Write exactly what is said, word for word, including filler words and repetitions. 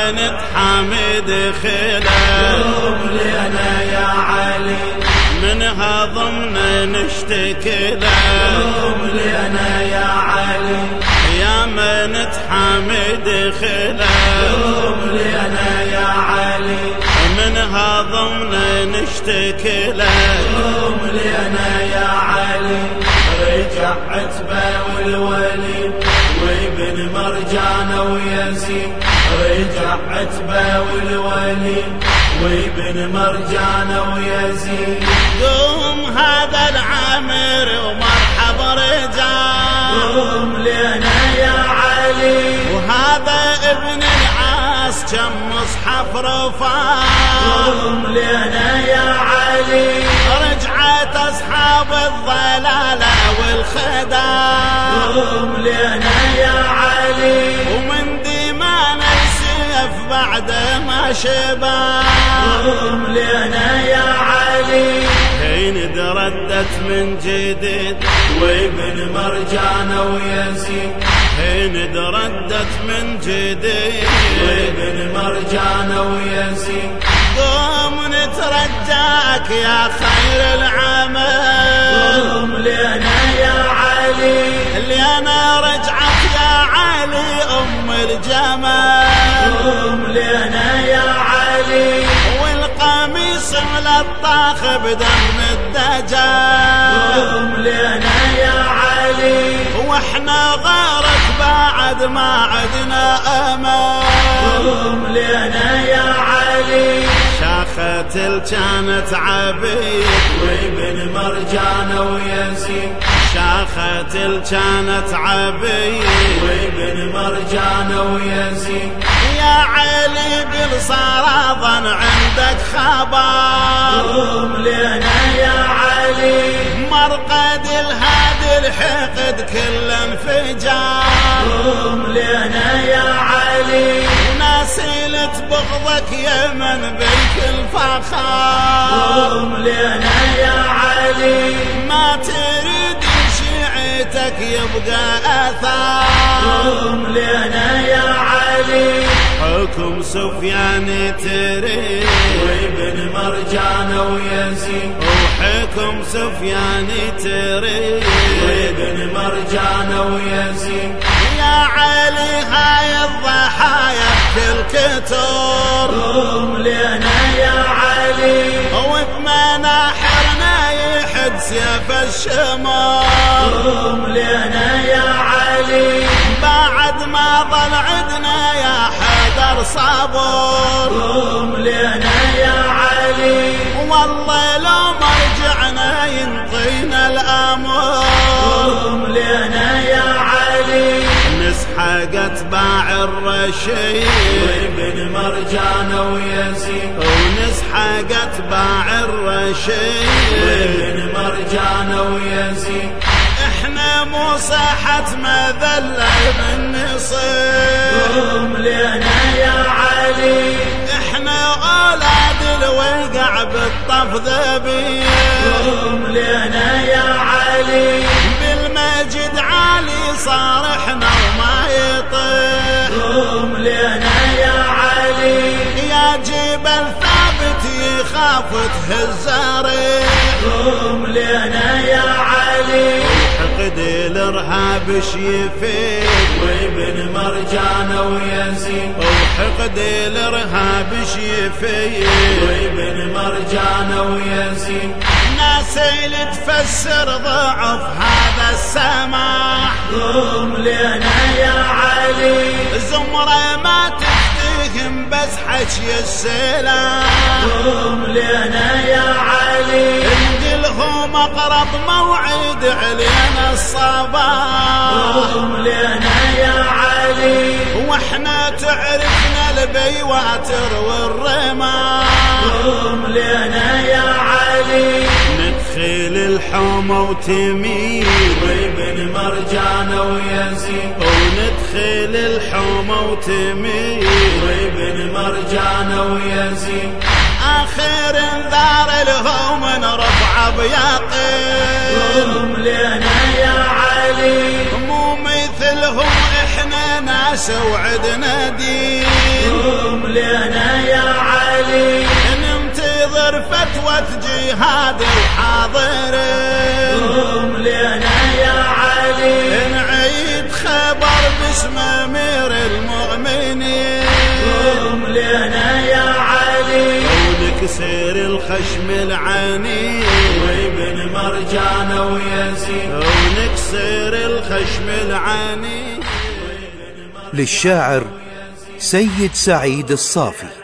من حامد خلا قوم لنا يا علي منها ضمن نشتكي له قوم لنا يا علي يا من حامد خلا قوم لنا يا علي منها ضمن نشتكي له قوم لنا يا علي رجع عتبة والوليد وابن مرجان ويزيد رجع عتبة والوليد وابن مرجان ويزيد قوم هذا العامر ومرحب رجال قوم لنا يا علي وهذا ابن العاص كم مصحف رفاه قوم لنا يا علي رجعت أصحاب الضلالة والخداع قوم لنا يا علي ومن ديمان السيف بعد ما شبا قوم لنا يا علي حين تردت من جديد وابن مرجان ويزيد حين تردت من جديد وابن مرجان ويزيد قوم نترجاك يا خير العمل قوم لنا يا علي اللي انا رجعت يا علي ام الجمال قوم لنا يا علي والقميص ملطخ بدم الدجال قوم لنا يا علي واحنا غيرك بعد ما عدنا امل قوم لنا يا علي شاخت كانت عبيد وابن مرجان ويزيد شاخت كانت عبيد وابن مرجان ويزيد يا علي بالصراضا عندك خبر قوم لنا يا علي مرقد الهادي الحقد كل انفجار قوم لنا يا علي وناسيلة بغضك يمن بالكل فخار قوم لنا يا علي ما تريد شيعتك يبقى اثار قوم لنا يا علي حكم سفيان تريد وابن مرجان ويزيد وحكم سفيان تريد وابن مرجان ويزيد يا علي هاي الضحايا كل كتر قوم لنا يا علي وبمناحرنا يحد سيف الشمال قوم لنا يا علي بعد ما ضل عدنا يا حدر صبر قوم لنا يا علي والله لو مرجعنا ينطينا الامر قوم لنا يا علي نسحقت باع الرشيد وابن مرجان ويزيد ونسحقت باع الرشيد وابن مرجان ويزيد احنا مو صاحة مذلة من نصير قوم لنا يا علي احنا اولاد الوقع بالطف ذبيح قوم لنا يا علي بالمجد عالي صارحنا وما يطير قوم لنا يا علي يا جبل ثابت يخاف تهز ريح قوم لنا يا علي حقد الارهاب شيفيد وابن مرجان ويزيد وحقد الارهاب شيفيد وابن مرجان ويزيد ناس اللي تفسر ضعف هذا السماح قوم لنا يا علي زمرة ما تفتهم بس حكي السلاح قوم لنا يا علي انقلهم اقرب موعد علينا الصباح قوم لنا يا علي واحنا تعرفنا البيواتر والرماح قوم لنا يا علي ندخل الحومة وتميل وابن مرجان ويزيد وندخل الحومة وتميل وابن مرجان ويزيد آخر انذار لهم نرفع بيقين قوم لنا يا علي مو مثلهم احنا ناس ناس وعدنا دين. قوم لنا يا علي ننتظر فتوى جهاد وحاضر. قوم لنا يا علي نعيد خبر باسم امير المؤمنين. قوم لنا يا علي ونكسر الخشم العنيد وابن مرجان ويزيد. ونكسر الخشم العنيد. للشاعر سيد سعيد الصافي.